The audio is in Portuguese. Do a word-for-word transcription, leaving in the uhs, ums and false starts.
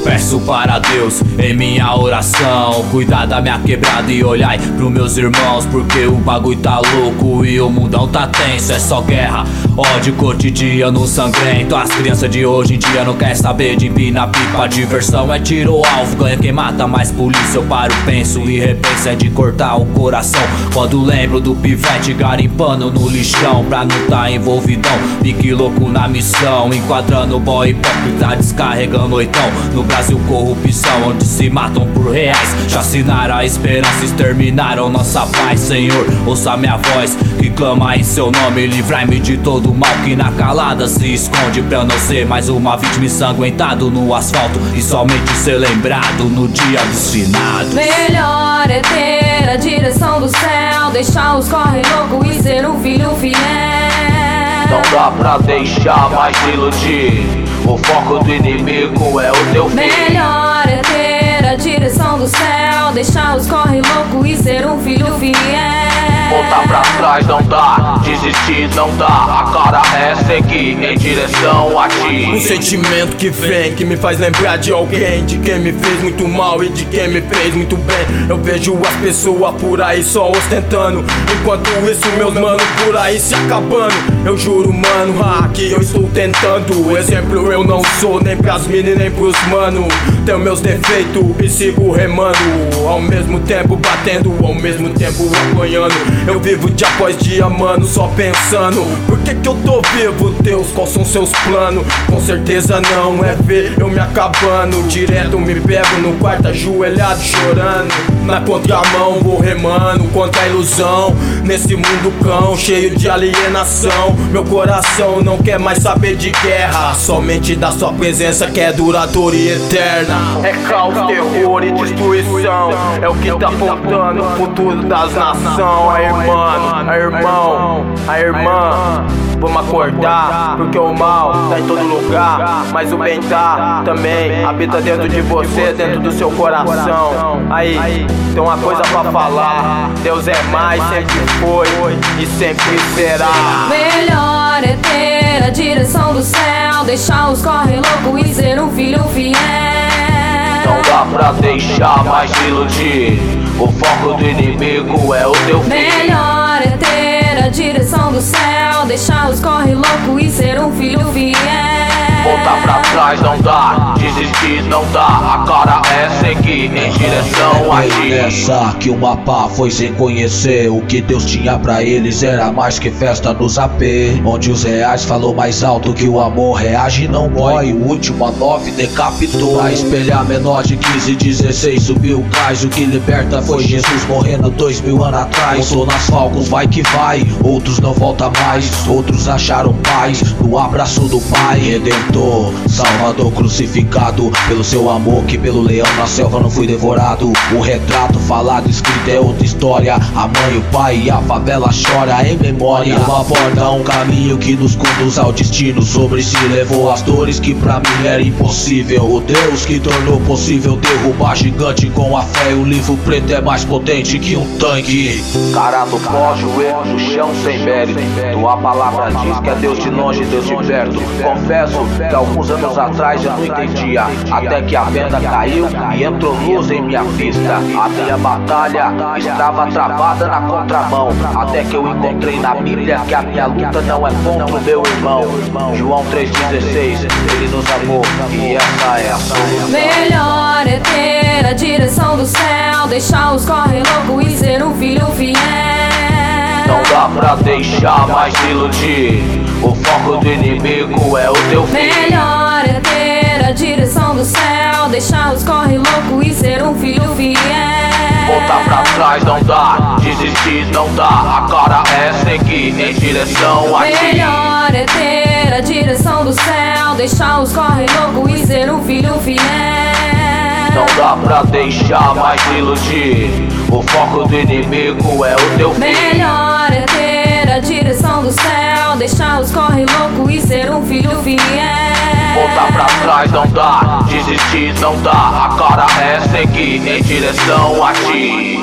peço para Deus em minha oração cuidar da minha quebrada e olhar pros meus irmãos, porque o bagulho tá louco e o mundão tá tenso. É só guerra, ódio cotidiano sangrento. As crianças de hoje em dia não quer saber de empinar pipa. A diversão é tiro ao alvo, ganha quem mata, mais polícia eu paro, penso e repenso. É de cortar o coração quando lembro do pivete garimpando no lixão pra não tá envolvidão. Pique louco na missão, enquadrando o boy hipócrita, descarregando oitão. No Brasil corrupção, onde se matam por reais. Chacinaram a esperança, exterminaram nossa paz. Senhor, ouça minha voz que clama em seu nome. Livrai-me de todo o mal que na calada se esconde, pra eu não ser mais uma vítima ensanguentado no asfalto e somente ser lembrado no dia dos finados. Melhor é ter a direção do céu, deixar os corre louco e ser um filho fiel. Não dá pra deixar mais de iludir, o foco do inimigo é o teu fim. Melhor é ter a direção do céu, deixar os corre louco e ser um filho fiel. Voltar pra trás não dá, desistir não dá, a cara é seguir em direção a ti. Um sentimento que vem, que me faz lembrar de alguém, de quem me fez muito mal e de quem me fez muito bem. Eu vejo as pessoas por aí só ostentando, enquanto isso meus manos por aí se acabando. Eu juro mano, ah, que eu estou tentando. Exemplo eu não sou nem pras meninas nem pros mano. Tenho meus defeitos e sigo remando, ao mesmo tempo batendo, ao mesmo tempo apanhando. Eu vivo dia após dia, mano, só pensando: por que que eu tô vivo, Deus? Quais são seus planos? Com certeza não é ver eu me acabando. Direto me pego no quarto ajoelhado chorando. Na contramão vou remando contra a ilusão, nesse mundo cão cheio de alienação. Meu coração não quer mais saber de guerra, somente da sua presença que é duradoura e eterna. É caos, terror e destruição, é o que tá apontando o futuro das nações. Aí mano, aí irmão, aí irmã, vamos acordar, porque o mal tá em todo lugar, mas o bem tá também, habita dentro de você, dentro do seu coração. Aí, tem uma coisa pra falar: Deus é mais, sempre foi e sempre será. Melhor é ter a direção do céu, deixar os corre louco e ser um filho fiel. Não dá pra deixar mais de iludir, o foco do inimigo é o teu fim. Melhor é ter a direção do céu, deixar os corre louco e ser um filho fiel. Voltar pra trás não dá, desistir não dá, a cara é seguir em direção a ti. Nessa que o mapa foi sem conhecer, o que Deus tinha pra eles era mais que festa nos A P, onde os reais falou mais alto que o amor reage e não mói. O último a nove decapitou, pra espelhar menor de quinze, dezesseis subiu o cais. O que liberta foi Jesus morrendo dois mil anos atrás. Voltou nas falcos, vai que vai, outros não volta mais, outros acharam paz no abraço do Pai Redentor. Salvador crucificado, pelo seu amor que pelo leão na selva não fui devorado. O retrato falado, escrito é outra história. A mãe, o pai e a favela chora em memória. Uma porta, um caminho que nos conduz ao destino. Sobre si levou as dores que pra mim era impossível. O Deus que tornou possível derrubar gigante com a fé. O livro preto é mais potente que um tanque. Cara no pó, joelho no chão sem mérito. Tua palavra diz que é Deus de longe, Deus de perto. Confesso que alguns anos atrás eu não entendia, até que a venda caiu e entrou luz em minha vista. A minha batalha estava travada na contramão, até que eu encontrei na Bíblia que a minha luta não é contra o meu irmão. João três dezesseis, ele nos amou e essa é a sua. Melhor é ter a direção do céu, deixar os corre louco e ser um filho fiel. Não dá pra deixar mais de iludir, o foco do inimigo é o teu fim. Melhor é ter a direção do céu, deixar os corre louco e ser um filho fiel. Voltar pra trás não dá, desistir não dá, a cara é seguir em direção a ti. Melhor é ter a direção do céu, deixar os corre louco e ser um filho fiel. Não dá pra deixar mais de iludir, o foco do inimigo é o teu fim. Melhor é ter a direção do céu, deixar os corre louco e ser um filho fiel. Voltar pra trás não dá, desistir não dá, a cara é seguir em direção a ti.